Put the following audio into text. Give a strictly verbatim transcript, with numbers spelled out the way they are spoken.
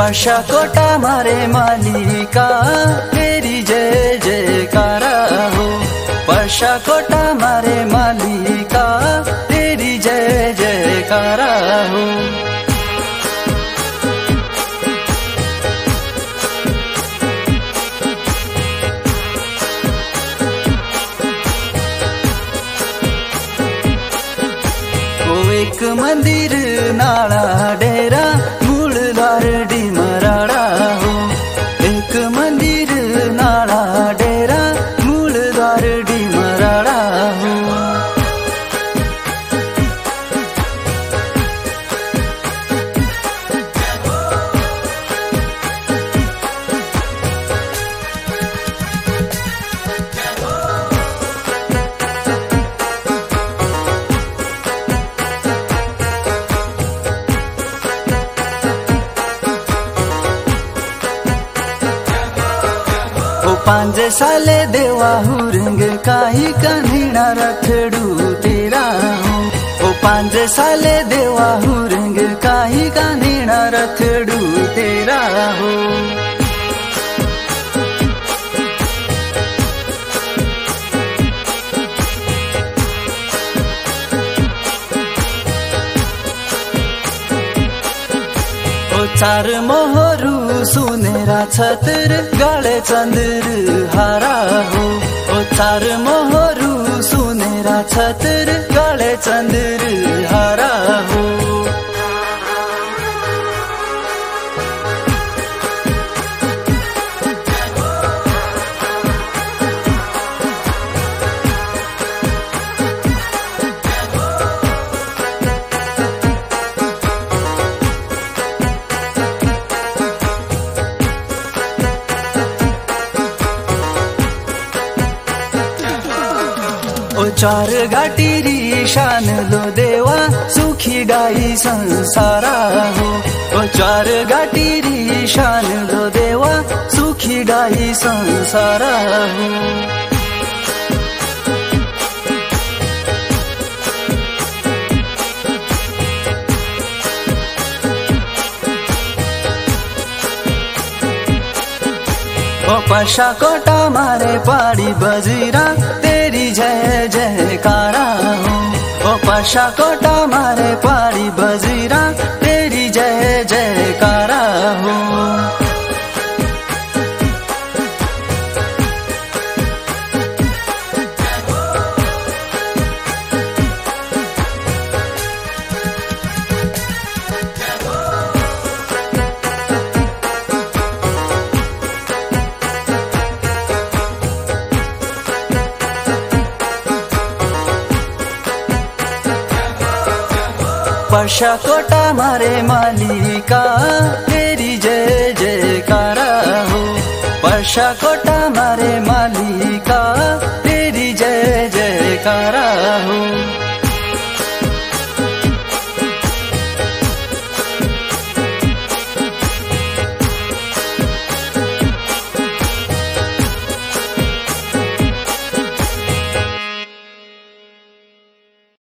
वर्षा quota मारे मालिका तेरी जय जयकारा हो। वर्षा कोटा मारे मालिका तेरी जय जयकारा हो। एक मंदिर नाड़ा डेरा मूल लारडी मराड़ा हो। एक मंदिर नाड़ा डेरा मूल लारडी मराड़ा हो। पांच साले देवा हुरंग काही कन्हीना रथड़ू तेरा हो। ओ पांच साले देवा हुरंग काही कन्हीना रथड़ू तेरा हो। चार मोहरू सुनेरा छतर गाले चंद्र हारा हो। ओ चार मोहरू सुनेरा छतर गाले चंद्र हारा हो। ओ चार घाटीरी शान लो देवा सुखी गाई संसारा हो। ओ चार घाटीरी शान लो देवा सुखी गाई संसारा हो। ओ वर्षा कोटा मारे पाड़ी बजीरा तेरी जय जयकारा हो। ओ वर्षा कोटा मारे पाड़ी बजीरा तेरी जय जयकारा हो। वर्षा कोटा मारे मालिका तेरी जय जयकारा हो। वर्षा कोटा मारे मालिका तेरी जय जयकारा हो।